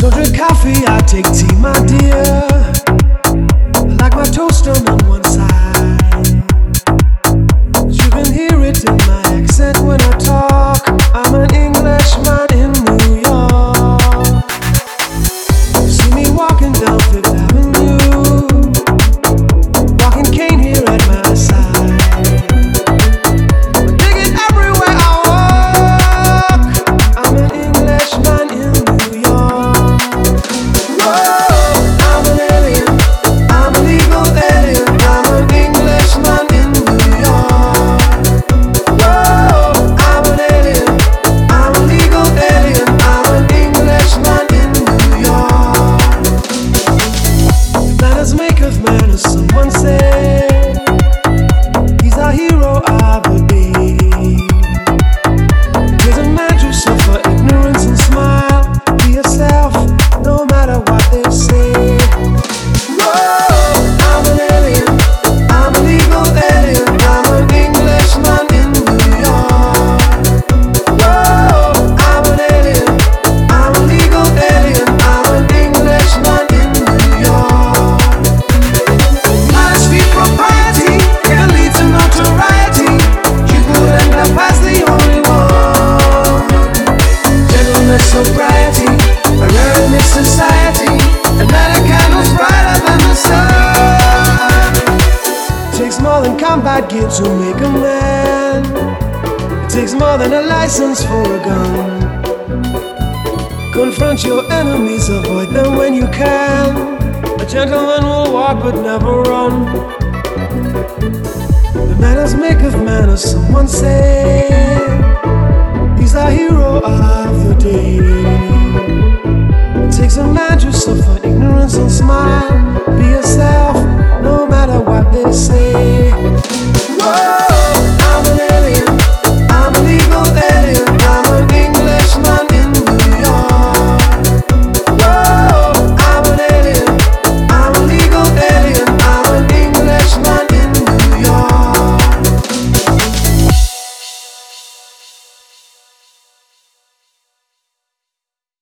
Don't drink coffee, I take tea, my dear. I like my toast on one side. You can hear it in my accent when I talk. I'm an Englishman in New York. You see me walking down Fifth Avenue, walking cane here at my side. I dig it everywhere I walk. I'm an Englishman in New York. Whoa, I'm an alien. I'm a legal alien. I'm an Englishman in New York. Whoa, I'm an alien. I'm a legal alien. I'm an Englishman in New York. Manners make of manners, someone said. He's a hero of the day. He's a man to suffer ignorance and smile. Be yourself, no matter what they say. Whoa, I'm an alien. I'm a legal alien. I'm an Englishman in New York. Whoa, I'm an alien. I'm a legal alien. I'm an Englishman in New York. My street propriety can lead to notoriety. You could end up as the only one. Gentleness, sobriety, a rare in this society, and that a candle's brighter than the sun. It takes more than combat gear to make a man. It takes more than a license for a gun. Confront your enemies, avoid them when you can. A gentleman will walk but never run. The manners make of manners, someone said. He's a hero of the day. It takes a man to suffer ignorance and smile. Be yourself, no matter what they say.